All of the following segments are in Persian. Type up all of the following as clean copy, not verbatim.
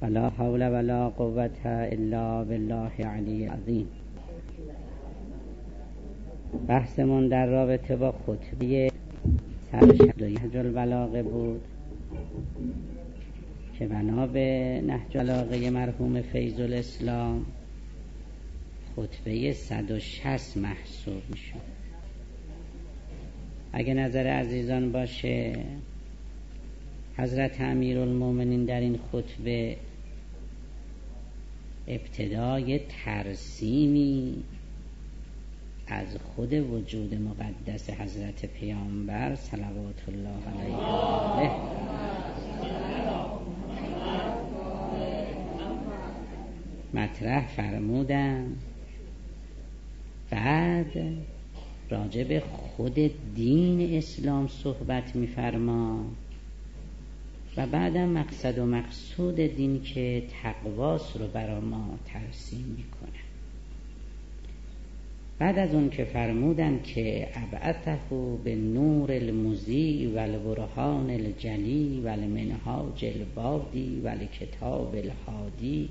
ولا حول ولا قوة الا بالله العلی العظیم. بحثمون در رابطه با خطبه سرشد نهج البلاغه بود که بنا به نهج البلاغه مرحوم فیض الاسلام خطبه 160 محسوب میشد. اگه نظر عزیزان باشه، حضرت امیرالمومنین در این خطبه ابتدای ترسیمی از خود وجود مقدس حضرت پیامبر صلوات الله علیه و آله مطرح فرمودن. بعد راجع به خود دین اسلام صحبت می‌فرما و بعدم مقصد و مقصود دین که تقواس رو برای ما ترسیم میکنه. بعد از اون که فرمودن که ابعثه به نور المضیء و البرهان الجلی و المنهاج البادی و الکتاب الهادی،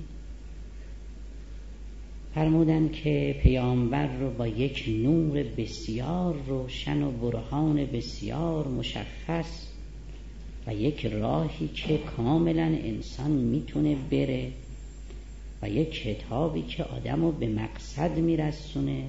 فرمودن که پیامبر رو با یک نور بسیار روشن و برهان بسیار مشخص و یک راهی که کاملا انسان میتونه بره و یک کتابی که آدمو به مقصد میرسونه،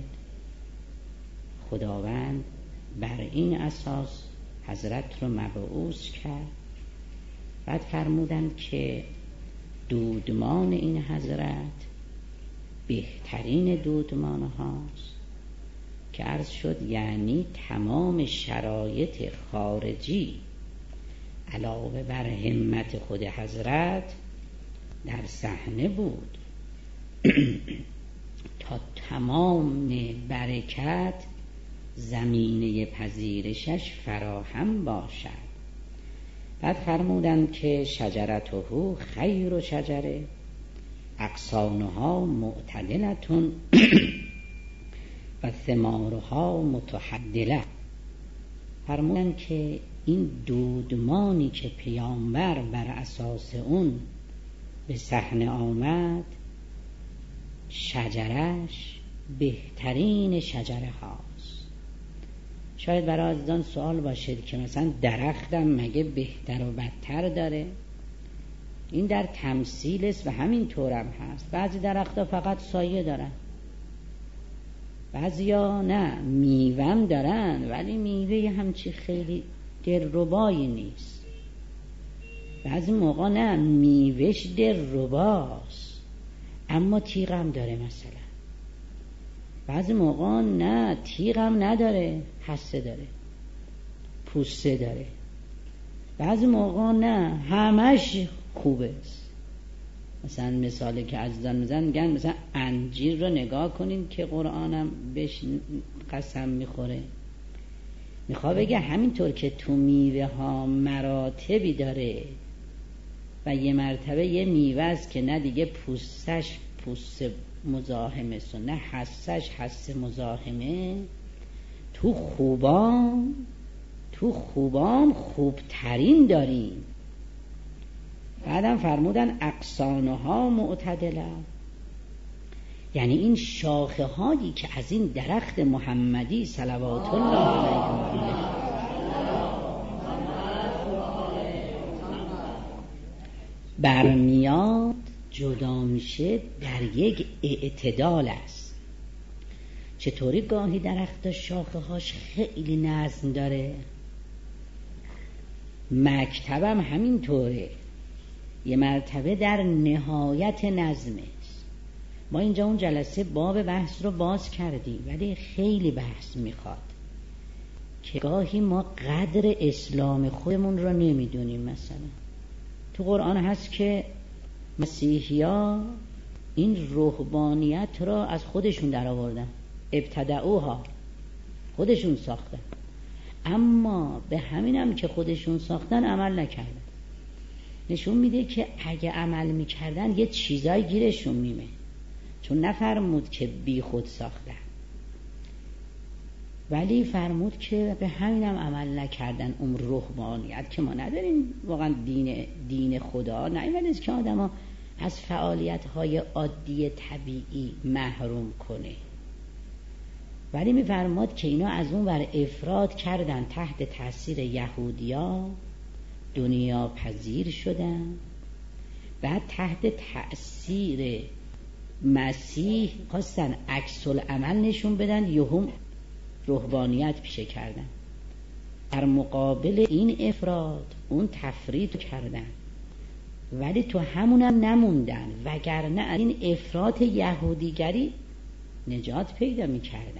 خداوند بر این اساس حضرت رو مبعوث کرد. بعد فرمودن که دودمان این حضرت بهترین دودمان هاست که عرض شد یعنی تمام شرایط خارجی علاوه بر همت خود حضرت در صحنه بود تا تمام برکت زمینه پذیرشش فراهم باشد. بعد فرمودند که شجرته خیر و شجره اغصانها معتدلتون و ثمارها متحدله. فرمودند که این دودمانی که پیامبر بر اساس اون به صحنه آمد، شجرش بهترین شجره هاست. شاید برای عزیزان سوال باشد که مثلا درختم مگه بهتر و بدتر داره؟ این در تمثیل است و همین طورم هست. بعضی درختها فقط سایه دارن، بعضیا نه میوه‌ام دارن ولی میوه همچی خیلی دلربایی نیست. بعضی موقع نه میوهش دلرباست اما تیغم داره، مثلا بعضی موقع نه تیغم نداره حسه داره، پوسته داره. بعضی موقع نه همش خوبه است. مثلا مثالی که عزیزان میگن مثلا انجیر رو نگاه کنین که قرآنم بهش قسم میخوره. میخواد بگه همینطور که تو میوه ها مراتبی داره و یه مرتبه یه میوه است که نه دیگه پوستش پوست مزاحمه است و نه حسش حس مزاحمه، تو خوبام خوبترین داریم. بعدم فرمودن اغصانها معتدله، یعنی این شاخه هایی که از این درخت محمدی صلوات الله علیه برمیاد جدا میشه در یک اعتدال است. چطوری گاهی درخت شاخه هاش خیلی نظم داره، مکتبم همینطوره، یه مرتبه در نهایت نظمه. ما اینجا اون جلسه باب بحث رو باز کردیم ولی خیلی بحث میخواد که گاهی ما قدر اسلام خودمون رو نمیدونیم. مثلا تو قرآن هست که مسیحی‌ها این رهبانیت را از خودشون در آوردن، ابتدعوها، خودشون ساختن، اما به همینم که خودشون ساختن عمل نکردن. نشون میده که اگه عمل میکردن یه چیزای گیرشون میمه، چون نفرمود که بی خود ساختن ولی فرمود که به همینم عمل نکردن. رهبانیت که ما نداریم واقعا دین خدا، نه این ولی که آدم ها از فعالیت‌های عادی طبیعی محروم کنه. ولی می‌فرماد که اینا از اون ور افراط کردن، تحت تاثیر یهودیا دنیا پذیر شدن، بعد تحت تأثیر مسیح خواستن عکس العمل نشون بدن، یهم رهبانیت پیشه کردن. در مقابل این افراط اون تفریط کردن، ولی تو همونم نموندن، وگرنه از این افراط یهودیگری نجات پیدا می‌کردن.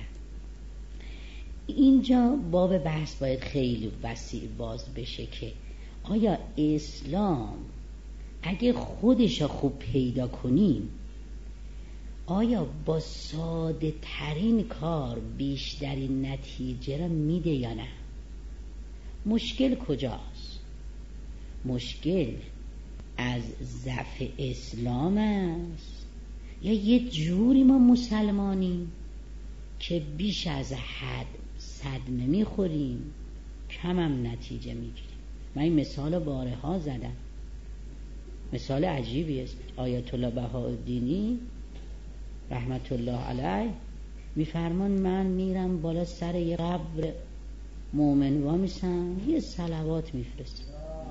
اینجا باب بحث باید خیلی وسیع باز بشه که آیا اسلام اگه خودش خوب پیدا کنیم، آیا با ساده ترین کار بیشترین نتیجه را میده یا نه؟ مشکل کجاست؟ مشکل از ضعف اسلام است یا یه جوری ما مسلمانیم که بیش از حد صدمه میخوریم، کم هم نتیجه میگیریم؟ من این مثال بارها زدم، مثال عجیبی است. آیت الله بهاءالدینی رحمت الله علیه میفرمان من میرم بالا سر یه قبر مؤمن وامیستم، یه صلوات میفرستم،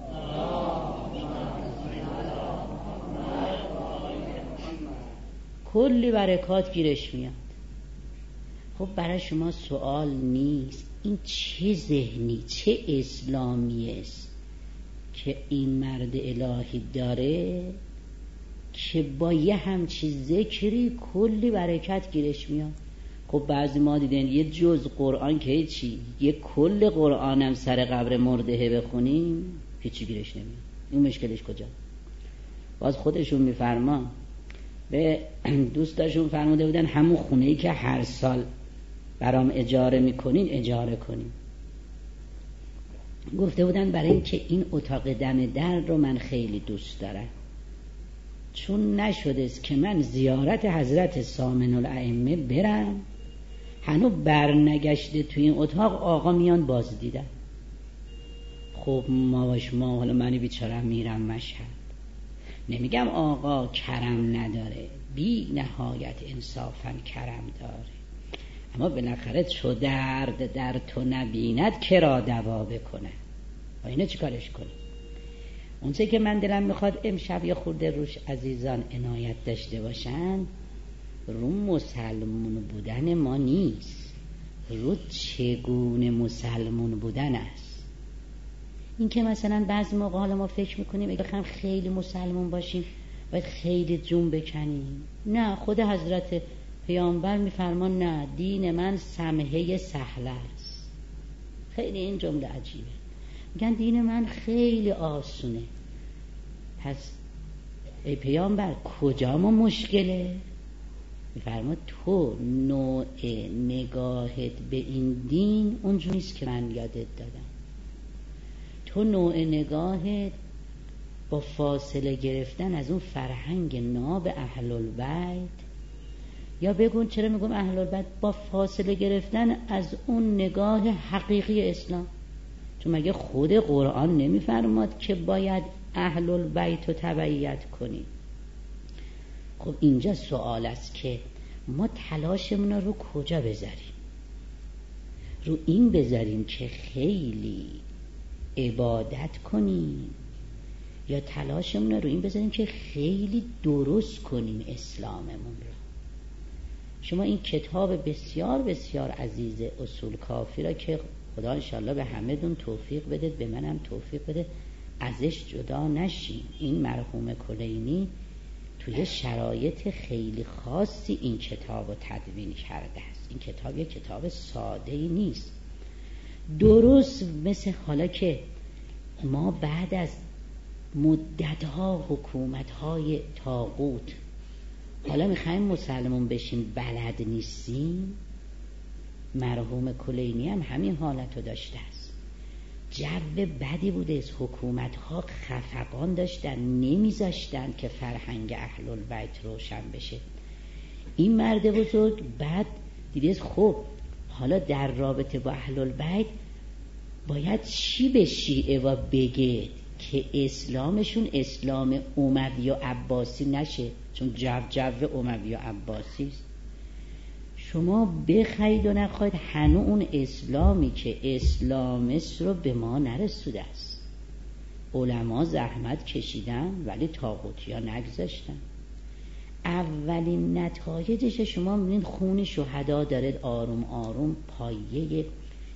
کلی برکات گیرش میاد. خب برای شما سوال نیست این چه ذهنی، چه اسلامی است که این مرد الهی داره که با یه همچی ذکری کلی برکت گیرش میاد؟ خب بعضی ما دیدن یه جز قرآن که چی، یه کل قرآن هم سر قبر مرده بخونیم هیچی گیرش نمیاد. این مشکلش کجا؟ باز خودشون میفرمان به دوستاشون فرموده بودن همون خونه‌ای که هر سال برام اجاره میکنین اجاره کنین. گفته بودن برای این که این اتاق دم در رو من خیلی دوست دارم، چون نشده است که من زیارت حضرت سامن الائمه برم هنو برنگشته توی این اتاق آقا میان باز دیدن. خب ما حالا منی بیچاره میرم مشهد، نمیگم آقا کرم نداره، بی نهایت انصافا کرم داره، اما بالاخره چو درد در تو نبیند کرا دوا بکنه. و اینه چی کارش کنی؟ اون چه که من دلم میخواد امشب یا خورده روش عزیزان عنایت داشته باشن، رو مسلمون بودن ما نیست، رو چگونه مسلمون بودن است. این که مثلا بعضی موقع حالا ما فکر میکنیم اگه بخوایم خیلی مسلمون باشیم باید خیلی جون بکنیم. نه، خود حضرت پیامبر میفرمان نه، دین من سمحه سهل است. خیلی این جمله عجیبه، میگن دین من خیلی آسونه. پس ای پیامبر کجا ما مشکله؟ میفرما تو نوع نگاهت به این دین اونجوری نیست که من یادت دادم. تو نوع نگاهت با فاصله گرفتن از اون فرهنگ ناب اهل البیت، یا بگون چرا میگم اهل البیت، با فاصله گرفتن از اون نگاه حقیقی اسلام. چون مگه خود قرآن نمیفرماد که باید اهل البیت رو تبعیت کنیم؟ خب اینجا سوال است که ما تلاشمون رو کجا بذاریم؟ رو این بذاریم که خیلی عبادت کنیم، یا تلاشمون رو این بذاریم که خیلی درست کنیم اسلاممون رو؟ شما این کتاب بسیار بسیار عزیز اصول کافی را که خدا انشاءالله به همه دون توفیق بده، به منم توفیق بده ازش جدا نشیم. این مرحوم کلینی توی شرایط خیلی خاصی این کتاب رو تدوین کرده است. این کتاب یک کتاب ساده‌ای نیست، درست مثل حالا که ما بعد از مدتها حکومت‌های طاغوت حالا میخوایم مسلمون بشیم بلد نیستیم. مرحوم کلینی هم همین حالت رو داشته است. جو بدی بوده از حکومت‌ها، خفقان داشتن، نمیذاشتن که فرهنگ اهل البیت روشن بشه. این مرد بزرگ بعد دیده خب حالا در رابطه با اهل البیت باید چی به شیعه و بگه که که اسلامشون اسلام اموی و عباسی نشه، چون جو اموی و عباسی است. شما بخواید و نخواید هنو اون اسلامی که اسلام است رو به ما نرسوده است. علما زحمت کشیدن ولی طاغوتیا نگذاشتن. اولین نتایجش شما میبینید خون شهدا داره آروم آروم پایه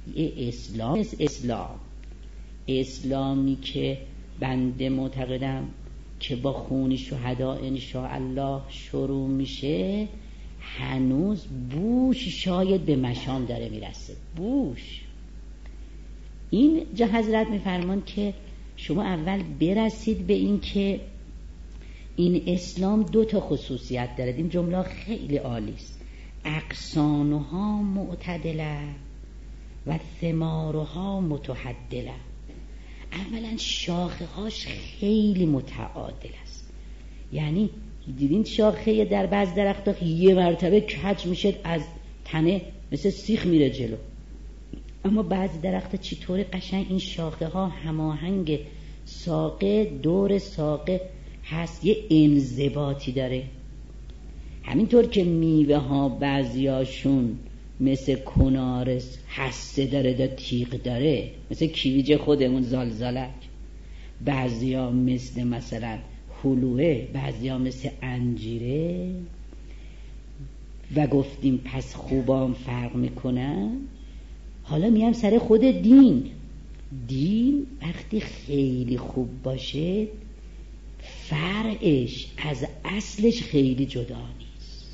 اسلامی که بنده معتقدم که با خون شهدا انشاءالله شروع میشه، هنوز بوش شاید به مشام داره میرسه. بوش این جا حضرت میفرمان که شما اول برسید به این که این اسلام 2 خصوصیت داره. این جمله خیلی عالی است. اغصانها معتدله و ثمارها متحدله. اولا شاخه هاش خیلی متعادل است. یعنی دیدین شاخه در بعض درخت‌ها یه مرتبه کج میشه از تنه مثل سیخ میره جلو، اما بعضی درخت‌ها چطور قشنگ این شاخه ها هماهنگ، ساقه دور ساقه هست، یه انضباطی داره. همینطور که میوه ها بعضیاشون مثل کنارس هسته داره دا تیغ داره، مثل کیویج خودمون زالزالک، بعضیا مثلا هلوه، بعضیا مثل انجیره، و گفتیم پس خوبام فرق میکنن. حالا میام سر خود دین وقتی خیلی خوب باشه فرعش از اصلش خیلی جدا نیست.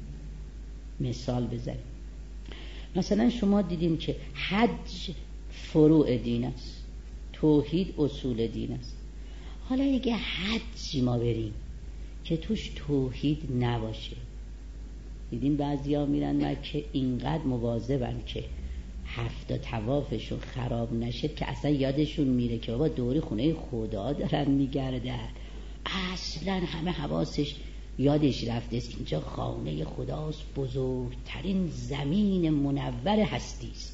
مثال بزنیم، مثلا شما دیدیم که حج فروع دین است، توحید اصول دین است. حالا اگه حج ما بریم که توش توحید نباشه، دیدیم بعضیا میرن مکه اینقدر مواظبن که 7 طوافشون خراب نشه که اصلا یادشون میره که بابا دوری خونه خدا دارن میگردن. اصلا همه حواسش یادش رفته است که اینجا خانه خداست، بزرگترین زمین منور هستی است.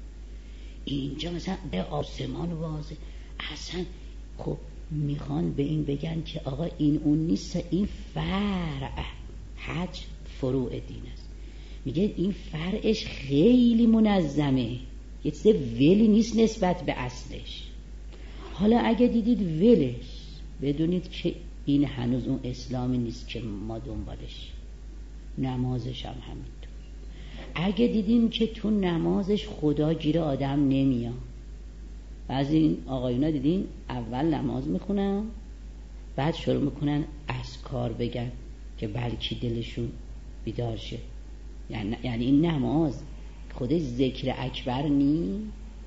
اینجا مثلا به آسمان واضح. اصلا خب میخوان به این بگن که آقا این اون نیست، این فرع حج فروع دین است. میگه این فرعش خیلی منظمه، یه چیز ولی نیست نسبت به اصلش. حالا اگه دیدید ولش، بدونید که این هنوز اون اسلامی نیست که ما دنبالش. نمازش هم همینطور. اگه دیدیم که تو نمازش خدا گیر آدم نمیاد، بعضی این آقایونا دیدین اول نماز میخونن بعد شروع میکنن اذکار بگن که بلکی دلشون بیدار شه. یعنی این نماز خودش ذکر اکبر نی.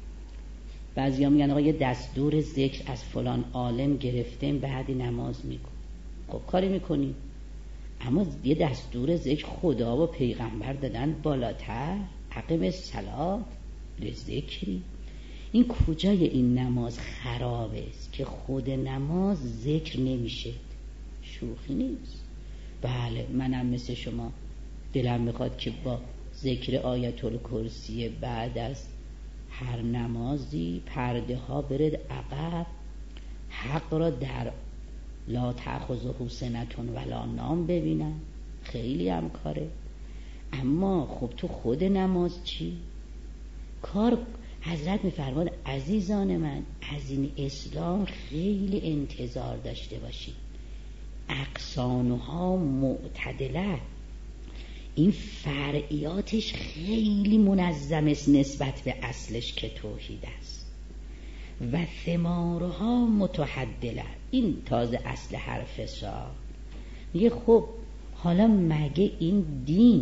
بعضی ها میگن آقا یه دستور ذکر از فلان عالم گرفتیم بعد نماز میکن. خب کاری میکنیم، اما یه دستور ذکر خدا و پیغمبر دادن بالاتر، اقیم الصلاة لذکری. این کجای این نماز خرابه است که خود نماز ذکر نمیشه؟ شوخی نیست. بله منم مثل شما دلم میخواد که با ذکر آیت الکرسی بعد از هر نمازی پرده ها برد عقب، حق را در لا تأخذه سنة ولا نوم ببینم. خیلی هم کاره. اما خب تو خود نماز چی؟ کار حضرت میفرماد عزیزان من از این اسلام خیلی انتظار داشته باشید. اقصانها معتدله، این فرعیاتش خیلی منظم است نسبت به اصلش که توحید است. و ثمارها متحدله، این تازه اصل حرف سا. میگه خب حالا مگه این دین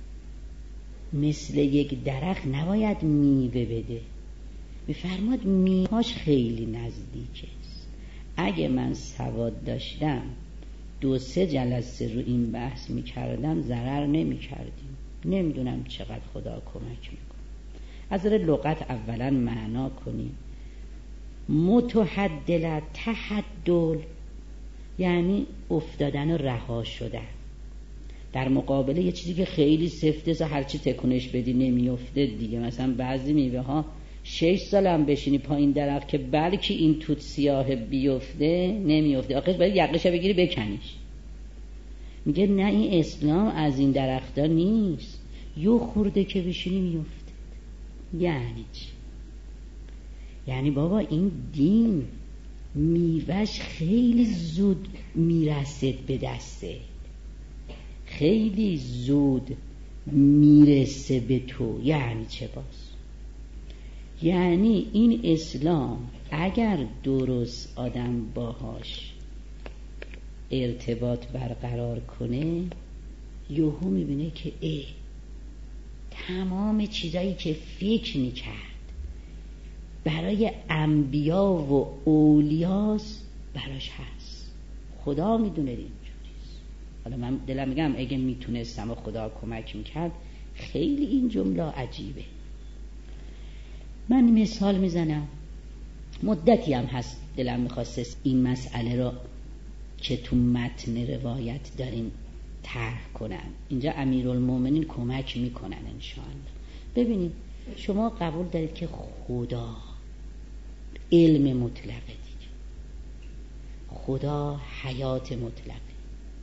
مثل یک درخت نباید میوه بده؟ میفرماد میوهاش خیلی نزدیک است. اگه من سواد داشتم 2-3 جلسه رو این بحث میکردم ضرر نمیکردیم. نمیدونم چقدر خدا کمک میکنه. از لغت اولا معنا کنیم. متحدل، تحدل یعنی افتادن و رها شدن در مقابل یه چیزی که خیلی سفته، هرچی تکونش بدی نمیفته دیگه. مثلا بعضی میوه ها 6 سال هم بشینی پایین درخت که بلکه این توت سیاه بیفته نمیفته، آخه باید یقشو بگیری بکنیش. میگه نه این اسلام از این درختا نیست، یه خورده که بشینی میفته. یعنی چی؟ یعنی بابا این دین میوهش خیلی زود میرسد به دسته، خیلی زود میرسه به تو. یعنی چه باز؟ یعنی این اسلام اگر درست آدم باهاش ارتباط برقرار کنه، یهو میبینه که تمام چیزایی که فکر میکرد برای انبیا و اولیاست براش هست. خدا میدونه اینجوریست. حالا من دلم میگم اگه میتونستم و خدا کمک میکرد، خیلی این جمله عجیبه. من مثال میزنم، مدتی هم هست دلم میخواسته این مسئله را که تو متن روایت داریم طرح کنم. اینجا امیرالمومنین کمک میکنن انشاءالله. ببینید شما قبول دارید که خدا علم مطلقه دیگه، خدا حیات مطلقه،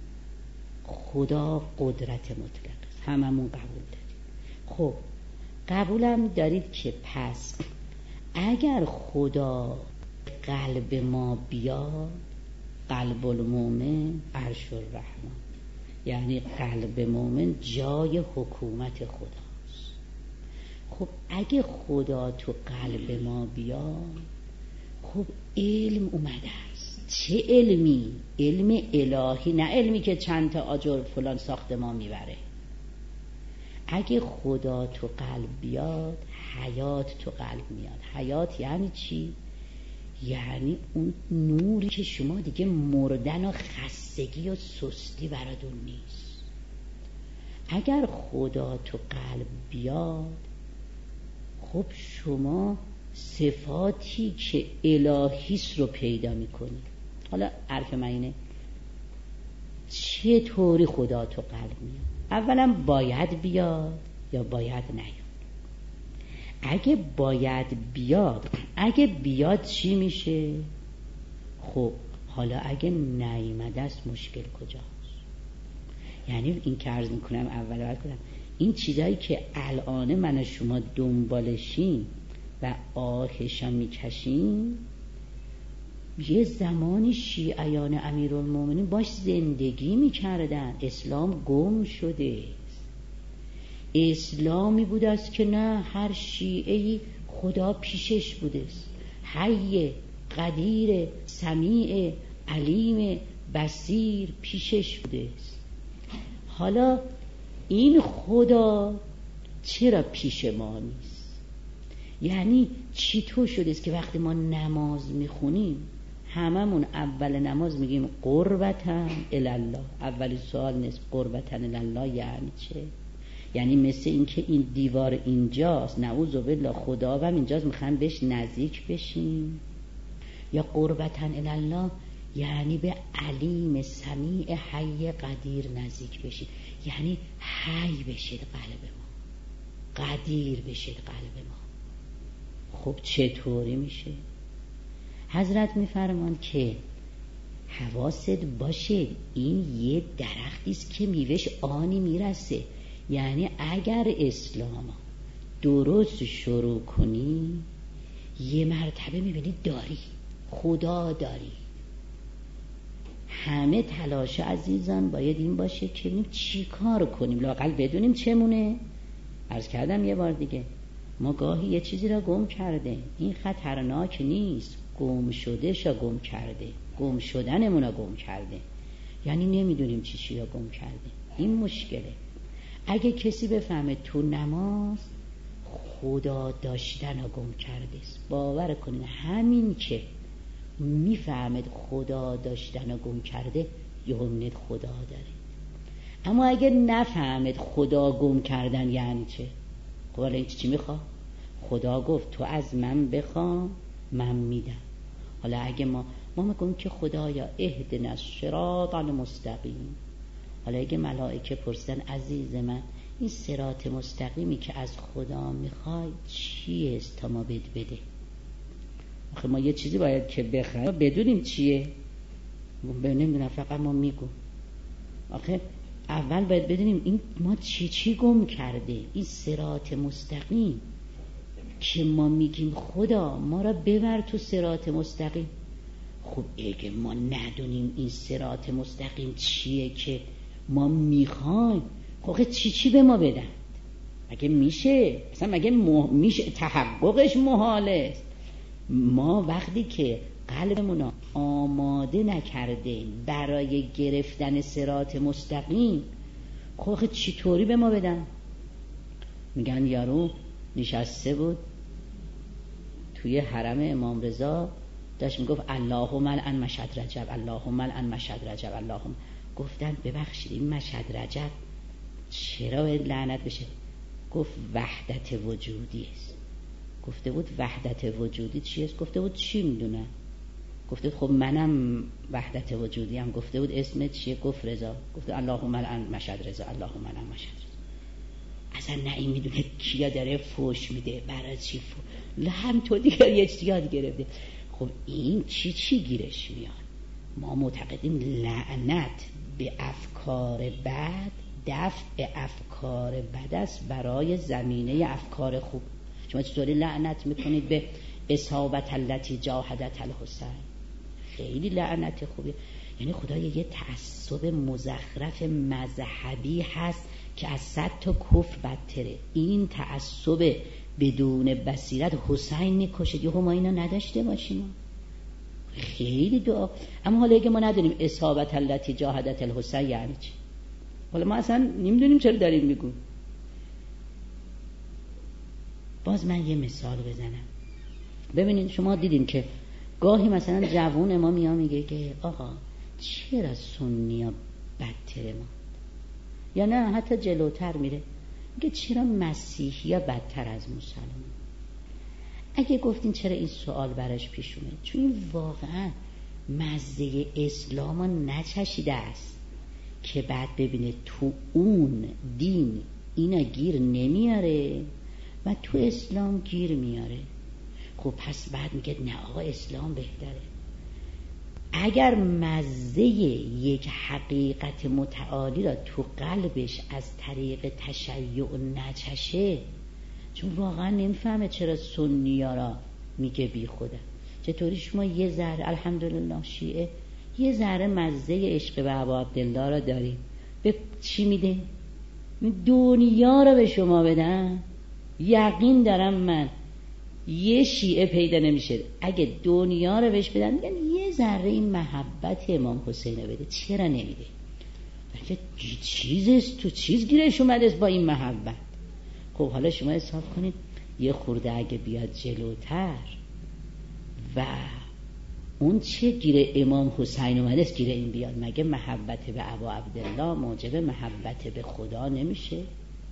خدا قدرت مطلقه، هممون قبول دارید. خب قبولم دارید که پس اگر خدا قلب ما بیاد، قلب المومن عرش الرحمن، یعنی قلب مومن جای حکومت خداست. خب اگه خدا تو قلب ما بیاد، خب علم اومده است. چه علمی؟ علم الهی، نه علمی که چند تا آجر فلان ساختمان میبره. اگه خدا تو قلب بیاد، حیات تو قلب میاد. حیات یعنی چی؟ یعنی اون نوری که شما دیگه مردن و خستگی و سستی براتون نیست. اگر خدا تو قلب بیاد، خب شما صفاتی که الهیست رو پیدا میکنی. حالا حرف من اینه چطوری خدا تو قلب میاد؟ اولا باید بیاد یا باید نیاد؟ اگه باید بیاد، اگه بیاد چی میشه؟ خب حالا اگه نیامده است مشکل کجاست؟ یعنی این که عرض میکنم اول باید کنم این چیزایی که الان من و شما دنبالشیم و آهشا میکشیم، یه زمانی شیعیان امیرالمومنین باش زندگی میکردن. اسلام گم شده. اسلامی بود است که نه، هر شیعه‌ای خدا پیشش بوده است، حی قدیر سمیع علیم بصیر پیشش بوده است. حالا این خدا چرا پیش ما نیست؟ یعنی چطور شده است که وقتی ما نماز میخونیم هممون اول نماز میگیم قربتن الله؟ اول سوال نیست قربتن الله یعنی چه؟ یعنی مثل این که این دیوار اینجاست، نعوذ بالله خدا هم اینجاست، میخوایم بهش نزدیک بشیم؟ یا قربتن الله یعنی به علیم سمیع حی قدیر نزدیک بشید، یعنی حی بشید قلب ما، قدیر بشید قلب ما. خب چطوری میشه؟ حضرت میفرمان که حواست باشه این یه درختی است که میوهش آنی میرسه. یعنی اگر اسلام درست شروع کنی، یه مرتبه میبینی داری، خدا داری. همه تلاش عزیزان باید این باشه که چی کار کنیم، لااقل بدونیم چمونه. عرض کردم یه بار دیگه، ما گاهی یه چیزی را گم کرده، این خطرناک نیست، گم شده شا گم کرده، گم شدنمون را گم کرده، یعنی نمیدونیم چی را گم کرده. این مشکله. اگه کسی بفهمه تو نماز خدا داشتن را گم کرده است، باور کنین همین که میفهمد خدا داشتن را گم کرده، یهو خدا داره. اما اگه نفهمد خدا گم کردن یعنی چه، خب الان چی میخواه؟ خدا گفت تو از من بخوا من میدم. حالا اگه ما میگیم که خدایا اهدنا الصراط المستقیم، حالا اگه ملائکه پرسیدن عزیز من این صراط مستقیمی که از خدا میخوای چیه است تا ما بده؟ آخه ما یه چیزی باید که بخوایم بدونیم چیه. نمیدونم، فقط ما میگم. آخه اول باید بدونیم این ما چی گم کرده. این صراط مستقیم که ما میگیم خدا ما را ببر تو صراط مستقیم. خب اگه ما ندونیم این صراط مستقیم چیه که ما میخوایم، خب چی به ما بدن؟ مگه میشه؟ اصلا مگه میشه؟ تحققش محاله است. ما وقتی که قلبمون آماده نکرده برای گرفتن صراط مستقیم، خب چطوری به ما بدن؟ میگن یارو نشسته بود توی حرم امام رضا، داشت میگفت اللهم الان مشهد رجب، اللهم الان مشهد رجب، اللهم. گفتن ببخشید این مشهد رجب چرا باید لعنت بشه؟ گفت وحدت وجودی است. گفته بود وحدت وجودی چی است؟ گفته بود چی میدونم؟ گفته خب منم وحدت وجودی هم. گفته بود اسمت چیه؟ گفت رضا. گفته اللهم الان مشهد رضا، اللهم الان مشهد رضا. اصلا نه این میدونه کیا داره فوش میده، برای چی هم تو دیگه یه چیز یاد گرفته. خب این چی گیرش میاد؟ ما معتقدیم لعنت به افکار بد دفع افکار بد است برای زمینه افکار خوب. شما چطوری لعنت میکنید به اصابت التی جاهدت الحسین؟ خیلی لعنت خوبی. یعنی خدای یه تعصب مزخرف مذهبی هست که از 100 تا کفر بدتره. این تعصب بدون بصیرت حسین میکشید. یهو ما اینا نداشته باشیم. خیلی دعا. اما حالا اگه ما ندونیم اصابت التی جاهدت الحسین یعنی چی، حالا ما اصلا نمیدونیم چرا داریم میگیم. باز من یه مثال بزنم. ببینید شما دیدین که گاهی مثلا جوون ما میگه که آقا چرا سنی ها بدتره ما، یا نه حتی جلوتر میره میگه چرا مسیحی ها بدتر از مسلمان. اگه گفتین چرا این سوال براش پیش اومد؟ چون این واقعا مزه اسلام ها نچشیده است که بعد ببینه تو اون دین اینا گیر نمیاره و تو اسلام گیر میاره. خب پس بعد میگه نه آقا اسلام بهتره. اگر مزه یک حقیقت متعالی را تو قلبش از طریق تشیع نچشه، چون واقعا نمیفهمه چرا سنی‌ها را میگه بی خودن. چطوری شما یه ذره الحمدلله شیعه یه ذره مزه عشق به ابا عبدالله را داریم، به چی میده؟ دنیا را به شما بدن. یقین دارم من یه شیعه پیدا نمیشه اگه دنیا رو بهش بدن میگن یه ذره این محبت امام حسین بده. چرا نمیده؟ بلکه چیزست تو چیز گیرش اومده با این محبت. خب حالا شما حساب کنید یه خورده اگه بیاد جلوتر و اون چه گیره امام حسین اومده است گیره این بیاد، مگه محبت به ابا عبدالله موجب محبت به خدا نمیشه؟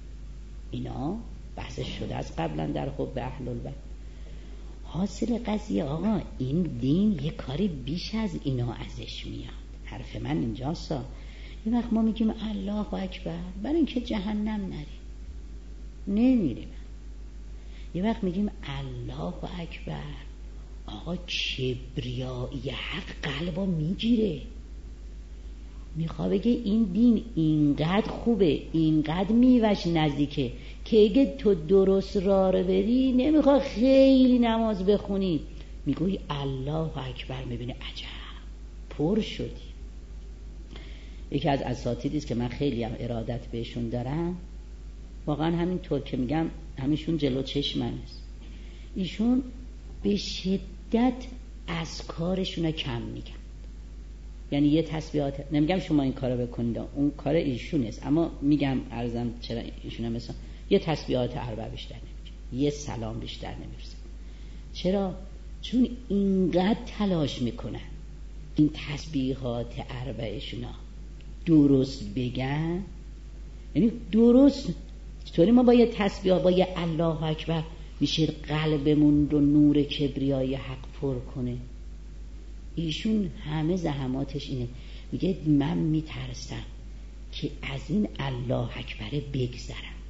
اینا بحثش شده از قبلا در حب اهل البیت. حاصل قضیه آقا این دین یه کاری بیش از اینا ازش میاد. حرف من اینجاست. یه وقت ما میگیم الله اکبر برای اینکه جهنم نمیریم. یه وقت میگیم الله اکبر آقا کبریایی حق قلبا میگیره، میخواد بگه این دین اینقدر خوبه اینقدر میوش نزدیکه که اگه تو درست راه رو بری نمیخواد خیلی نماز بخونی، میگوی الله اکبر میبینه عجب پر شدی. یکی از اساتیدی است که من خیلی هم ارادت بهشون دارم، واقعا همینطور که میگم همیشون جلو چشم من است. ایشون به شدت از کارشون کم میگن. یعنی یه تسبیحات، نمیگم شما این کارو بکنید اون کار ایشون است، اما میگم عرضم چرا ایشون مثلا یه تسبیحات اربع بیشتر نمیگه، یه سلام بیشتر نمیرسه. چرا؟ چون اینقدر تلاش میکنن این تسبیحات اربعشونا درست بگن. یعنی درست چطوری ما با یه تسبیح با یه الله اکبر میشه قلبمون رو نور کبریای حق پر کنه؟ ایشون همه زحماتش اینه، میگه من میترسم که از این الله اکبر بگذرم.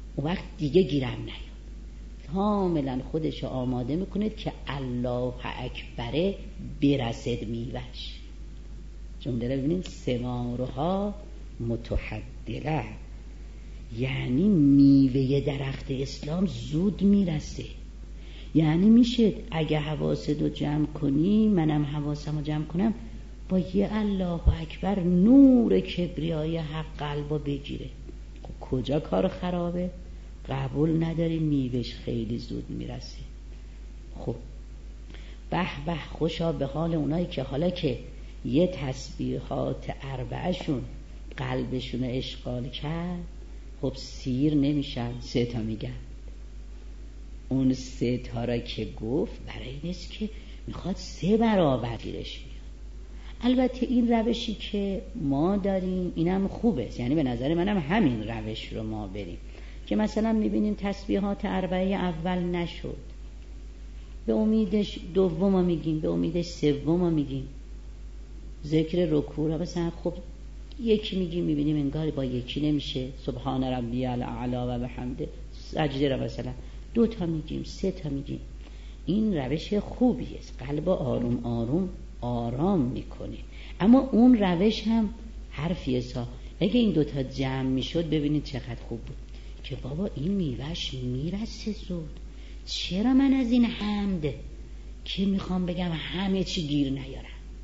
اون وقت دیگه گیرم نیاد. کاملا خودشو آماده میکنه که الله اکبره برسد میوهش. جمله رو ببینید، ثمارها متحدله، یعنی میوه درخت اسلام زود میرسه. یعنی میشه اگه حواست رو جمع کنی، منم حواسم رو جمع کنم، با یه الله اکبر نور کبریای حق قلبا بگیره. کجا کار خرابه؟ قبول نداری میوهش خیلی زود میرسه. خب به به، خوشا به حال اونایی که حالا که یه تسبیحات اربعشون قلبشون اشغال کرد، خب سیر نمیشن، 3 تا میگن. اون 3 تا را که گفت برای اینست که میخواد 3 برابر گیرش بیاد. البته این روشی که ما داریم اینم خوبه، یعنی به نظر منم همین روش رو ما بریم که مثلا میبینیم تسبیحات اربعه اول نشد، به امیدش دوم میگیم، به امیدش سوم میگیم. ذکر رکوع مثلا خب یکی میگیم، میبینیم انگار با یکی نمیشه، سبحان ربی الاعلی و بحمده. سجده را مثلا 2 تا میگیم، 3 تا میگیم. این روش خوبیه، قلب آروم آروم آرام میکنه. اما اون روش هم حرفیه سا. اگه این 2 تا جمع میشد ببینید چقدر خوب بود که بابا این میوهش میرسه زود. چرا من از این حمد که میخوام بگم همه چی گیر نیارم،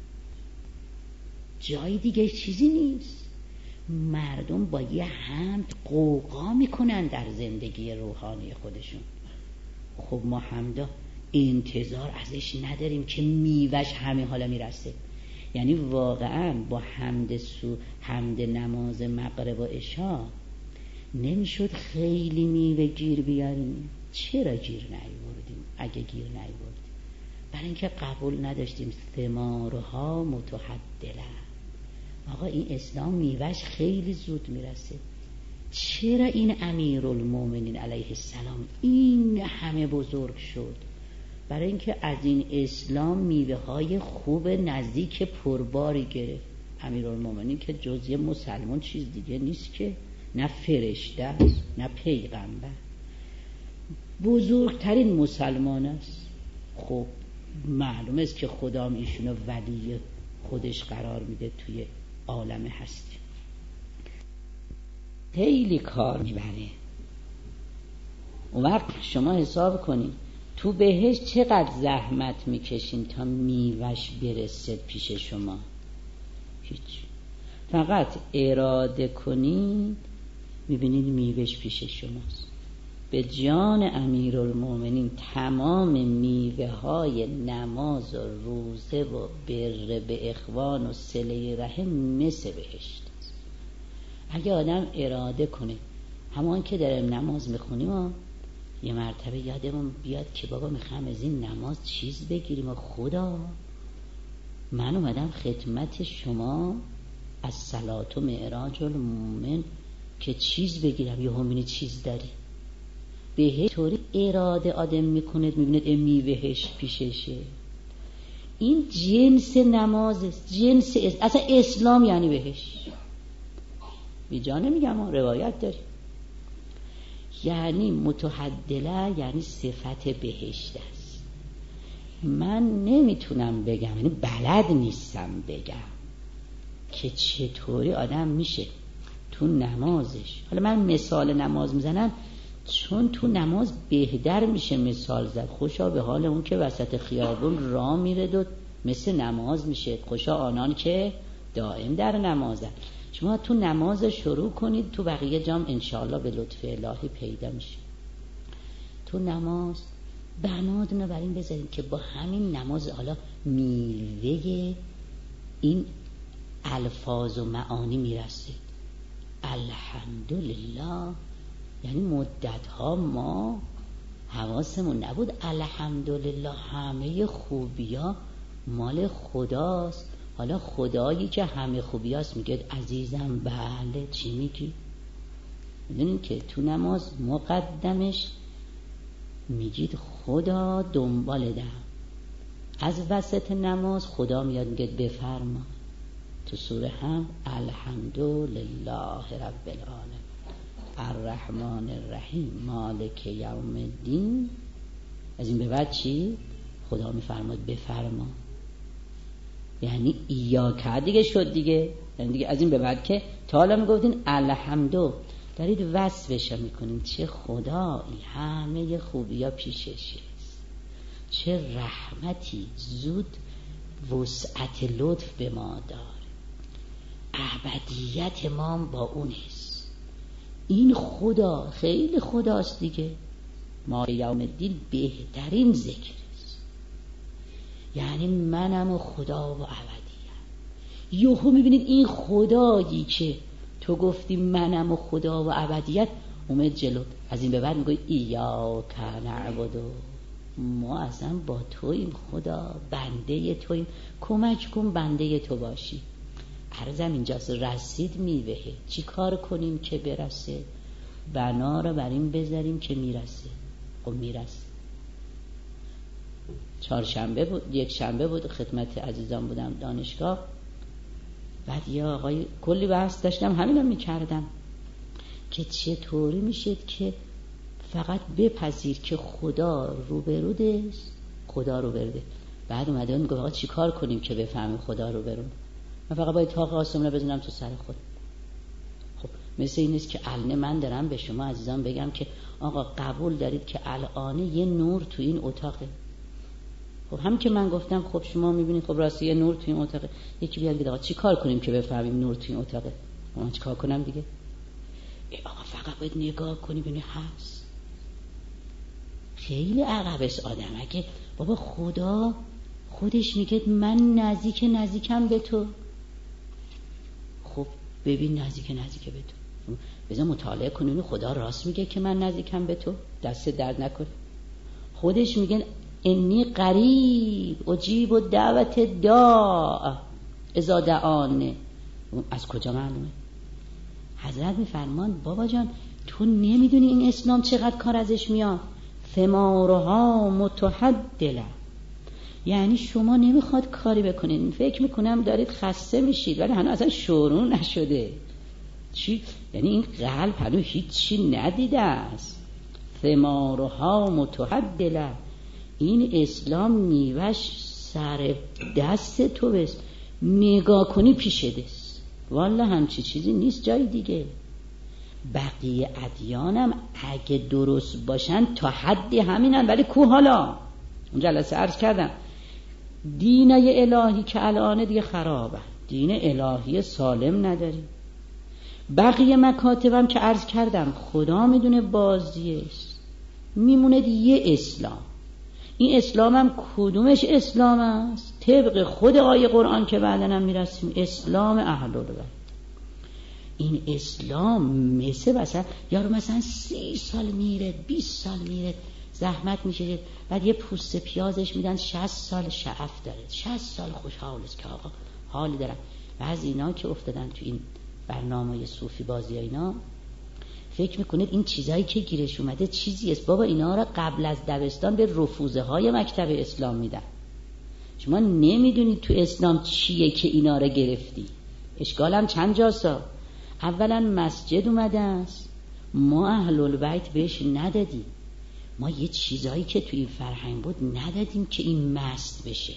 جای دیگه چیزی نیست. مردم با یه حمد قوقا میکنن در زندگی روحانی خودشون. خب ما حمدا انتظار ازش نداریم که میوهش همه حالا میرسه. یعنی واقعا با حمد نماز مغرب و عشا نمیشد خیلی میوه گیر بیاریم. چرا گیر نیاوردیم؟ اگه گیر نیاوردیم برای اینکه قبول نداشتیم ثمارها متحدله. آقا این اسلام میوهش خیلی زود میرسه. چرا این امیرالمومنین علیه السلام این همه بزرگ شد؟ برای اینکه از این اسلام میوه های خوب نزدیک پرباری گرفت. امیرالمومنین که جزء مسلمان چیز دیگه نیست که، نه فرشته است نه پیغمبر، بزرگترین مسلمان است. خب معلوم است که خدا ایشونو ولی خودش قرار میده توی عالم هستی. خیلی کار میبره. اون وقت شما حساب کنید تو بهشت چقدر زحمت میکشین تا میوهش برسه پیش شما. هیچ. فقط اراده کنید میبینید میوهش پیش شماست. به جان امیرالمومنین تمام میوه های نماز و روزه و بر به اخوان و صله رحم مثل بهشت است. اگه آدم اراده کنه، همان که داریم نماز میخونیم یه مرتبه یادمون بیاد که بابا میخوام از این نماز چیز بگیریم و خدا من اومدم خدمت شما از صلات و معراج المومن که چیز بگیرم، یه همینی چیز داری. بهش طوری اراده آدم میکنه میبیند میوهش پیششه. این جنس نماز است، جنس اصلا اسلام یعنی بهش. بی جا نمیگم، روایت داری. یعنی متحدله یعنی صفت بهشت است. من نمیتونم بگم، یعنی بلد نیستم بگم که چطوری آدم میشه تو نمازش. حالا من مثال نماز میزنم چون تو نماز بهتر میشه مثال زد. خوشا به حال اون که وسط خیابون راه میره و مثل نماز میشه. خوشا آنان که دائم در نمازن. شما تو نماز شروع کنید، تو بقیه جام انشاءالله به لطف الهی پیدا میشه. تو نماز بنادونو بر این بذارید که با همین نماز حالا میوه این الفاظ و معانی میرسید. الحمدلله. یعنی مدتها ما حواسمون نبود الحمدلله همه خوبیا مال خداست. حالا خدایی که همه خوبیاست میگه عزیزم بله چی میگی؟ میدونین که تو نماز مقدمش میگید خدا دنبال دم، از وسط نماز خدا میاد میگه بفرما. تو سوره هم الحمدلله رب العالمین. الرحمن الرحیم مالک یوم الدین، از این به بعد چی؟ خدا میفرماد بفرما، یعنی ایاک دیگه شد دیگه، یعنی دیگه از این به بعد که تا حالا میگفتین الحمدو، دارید وصفش میکنین چه خدایی همه خوبیا پیشش است، چه رحمتی زود وسعت لطف به ما داره، ابدیت ما با اون است. این خدا خیلی خداست دیگه، ما یوم الدین بهترین ذکر است، یعنی منم و خدا و ابدیت. یهو میبینید این خدایی که تو گفتی منم و خدا و ابدیت اومد جلو، از این به بعد میگوی ایاک نعبد، ما اصلا با تویم خدا، بنده تویم، کمک کن بنده تو باشی. عرضم اینجاست، رسید میوهه، چی کار کنیم که برسه؟ بنا رو بر این بذاریم که میرسه. خب میرسه. چهارشنبه بود، یک شنبه بود، خدمت عزیزان بودم دانشگاه، بعد یه آقای کلی بحث داشتم، همین رو میکردم که چطوری میشه که فقط بپذیر که خدا روبرودست، خدا روبروده. بعد اومده و میگه آقا چی کار کنیم که بفهمیم خدا روبرود؟ من فقط باید تاق آسمون رو بزنم تو سر خود. خب مثل این نیست که الان من دارم به شما عزیزان بگم که آقا قبول دارید که الان یه نور تو این اتاقه. خب هم که من گفتم خب شما میبینید خب راستی یه نور تو این اتاقه، یکی بیاد بگه آقا چی کار کنیم که بفهمیم نور تو این اتاقه؟ من چی کار کنم دیگه؟ آقا فقط باید نگاه کنی ببینی هست. خیلی عقب است آدم. اگه بابا خدا خودش میگه من نزدیکم به تو، خب ببین نزدیک به تو، بذار مطالعه کنین خدا راست میگه که من نزدیکم به تو، دست درد نکن. خودش میگه انی قریب اجیب و دعوت داع اذا دعانه. از کجا معلومه؟ حضرت میفرمان بابا جان تو نمیدونی این اسلام چقدر کار ازش میاد، ثمارها متحدله، یعنی شما نمیخواد کاری بکنین، فکر میکنم دارید خسته میشید ولی هنوز اصلا شروع نشده. چی؟ یعنی این قلب هنوز هیچی ندیده است. ثمارها متحدله، این اسلام میوش سر دست تو بست، نگاه کنی پیشه دست، والله همچی چیزی نیست جای دیگه. بقیه ادیانم اگه درست باشن تا حدی همینن، ولی کو حالا اون جلسه عرض کردم دینه الهی که الان دیگه خرابه، دین الهی سالم نداریم. بقیه مکاتبم که عرض کردم خدا میدونه بازیست، میمونه یه اسلام. این اسلام هم کدومش اسلام است؟ طبق خود آیه قرآن که بعدنم میرسیم، اسلام اهل البیت. این اسلام مثلا یارو مثلا 30 سال میره 20 سال میره زحمت میشه، بعد یه پوست پیازش میدن 60 سال شعف داره، 60 سال خوشحال است که آقا حالی دارم. بعض اینا که افتادن تو این برنامه صوفی بازی اینا فکر میکنید این چیزایی که گیرش اومده چیزی است. بابا اینا را قبل از دبستان به رفوزه های مکتب اسلام میدن. شما نمیدونید تو اسلام چیه که اینا را گرفتی. اشکالم چند جاسا. اولا مسجد اومده است، ما اهل البیت بهش ندادیم، ما یه چیزایی که تو این فرهنگ بود ندادیم که این مست بشه.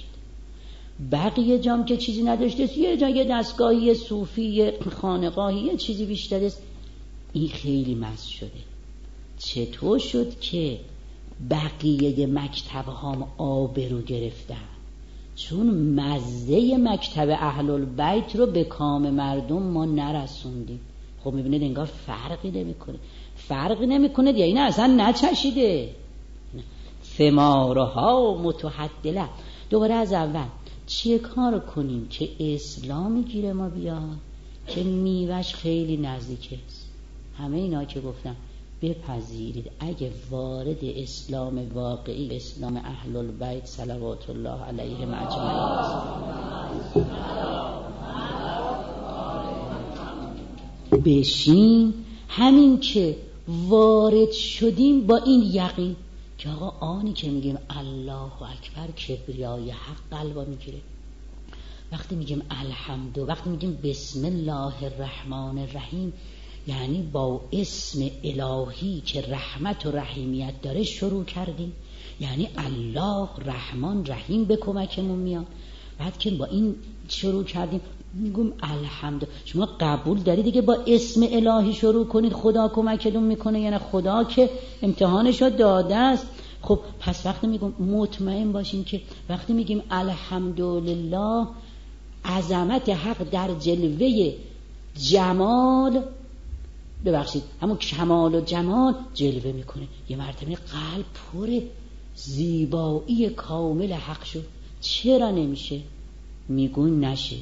بقیه جام که چیزی نداشته، یه جای دستگاهی صوفی، یه خانقاهی، یه چیزی بیشتر است، این خیلی مست شده. چطور شد که بقیه مکتب ها آبرو گرفتن؟ چون مزه مکتب اهل البیت رو به کام مردم ما نرسوندیم. خب میبینید انگار فرقی نمیکنه یا این اصلا نچشیده. ثمارها متحدله. دوباره از اول چیه کار کنیم که اسلامی گیره ما بیاد که میوش خیلی نزدیک است؟ همه اینا که گفتم بپذیرید اگه وارد اسلام واقعی، اسلام اهل البیت صلوات الله علیهم اجمعین بشین، همین که وارد شدیم با این یقین که آقا آنی که میگیم الله اکبر کبریای حق قلبا میگیره، وقتی میگیم الحمد، وقتی میگیم بسم الله الرحمن الرحیم یعنی با اسم الهی که رحمت و رحیمیت داره شروع کردیم، یعنی الله رحمان رحیم به کمکمون میاد. بعد که با این شروع کردیم میگم الحمد. شما قبول دارید دیگه با اسم الهی شروع کنید خدا کمکتون میکنه، یعنی خدا که امتحانشو داده است. خب پس وقتی میگم مطمئن باشین که وقتی میگیم الحمدلله، عظمت حق در جلوه جمال، ببخشید همون کمال و جمال جلوه میکنه. یه مرتبه قلب پر زیبایی کامل حق شد. چرا نمیشه؟ میگون نشید.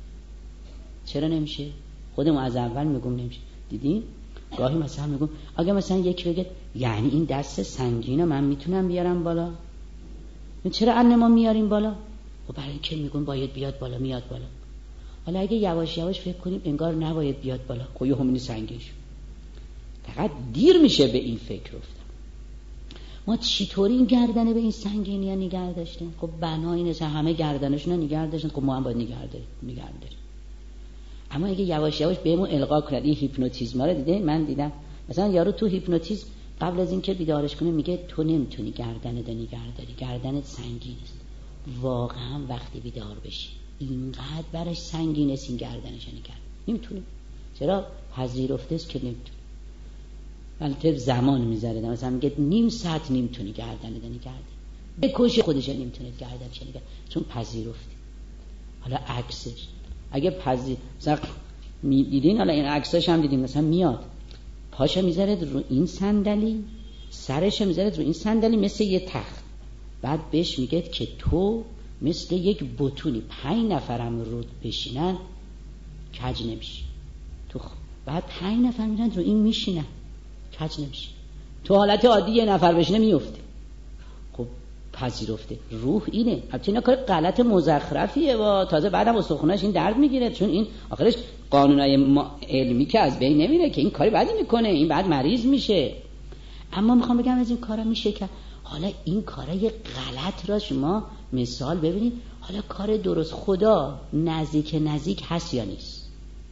چرا نمیشه؟ خودمون از اول میگم نمیشه. دیدین؟ گاهی مثلا میگم اگه مثلا یک بگه یعنی این دست سنگینه من میتونم بیارم بالا، چرا الان ما میاریم بالا؟ و برای اینکه میگم باید بیاد بالا، میاد بالا. حالا اگه یواش یواش فکر کنیم انگار نباید بیاد بالا، خب یه همینی سنگین شد. فقط دیر میشه به این فکر افتاد. ما چطوری این گردنه به این سنگینی نگه داشتیم؟ خب بنای اینه همه گردنشون نگه داشتن، خب ما هم باید نگه داریم. اما اگه یواش یواش بهمون القا کنید، این هیپنوتیزم رو دیده؟ من دیدم مثلا یارو تو هیپنوتیزم قبل از اینکه بیدارش کنه میگه تو نمیتونی گردنت نگه داری، گردنت سنگین است. واقعا وقتی بیدار بشی اینقدر برش سنگین است این گردنش نگه نمیتونی. چرا؟ پذیرفته است که نمیتونی. البته زمان میذاره، مثلا میگه نیم ساعت نمیتونی گردنت نگه داری، بکش خودش نمیتونه گردنش نگه، چون پذیرفتی. حالا عکسش اگه مثلا میدیدین، حالا این عکساش هم دیدین، مثلا میاد پاشو میذاره رو این صندلی، سرش میذاره رو این صندلی مثل یه تخت، بعد بهش میگه که تو مثل یک بتونی 5 نفرم رو بشینن کج نمیشی. تو بعد 5 نفر میرن رو این میشینن کج نمیشی. تو حالت عادی 1 نفر بشینه میفته. خب پذیرفته. روح اینه. البته اینا کار غلط مزخرفیه و تازه بعدم استخوناش این درد میگیره، چون این آخرش قانونای علمی که از بین نمیره که این کاری بدی میکنه، این بعد مریض میشه. اما میخوام بگم از این کارا میشه که حالا این کارای غلط را شما مثال ببینید. حالا کار درست خدا نزدیک هست یا نیست؟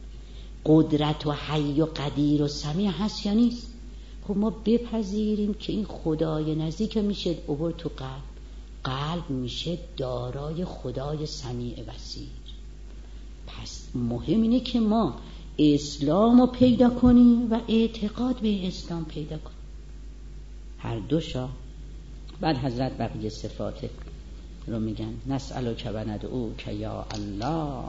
قدرت و حی و قدیر و سمیع هست یا نیست؟ خب ما بپذیریم که این خدای نزدیک میشه عبور تو قلب میشه دارای خدای سمیع بصیر. پس مهم اینه که ما اسلام رو پیدا کنیم و اعتقاد به اسلام پیدا کنیم، هر دوشا. بعد حضرت بقیه صفات رو میگن نسألک و ندعوک یا الله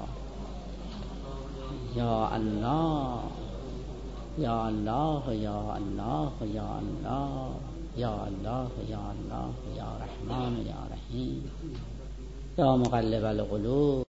یا الله یا الله یا الله یا الله یا الله یا الله یا رحمان یا رحیم یا مقلب القلوب.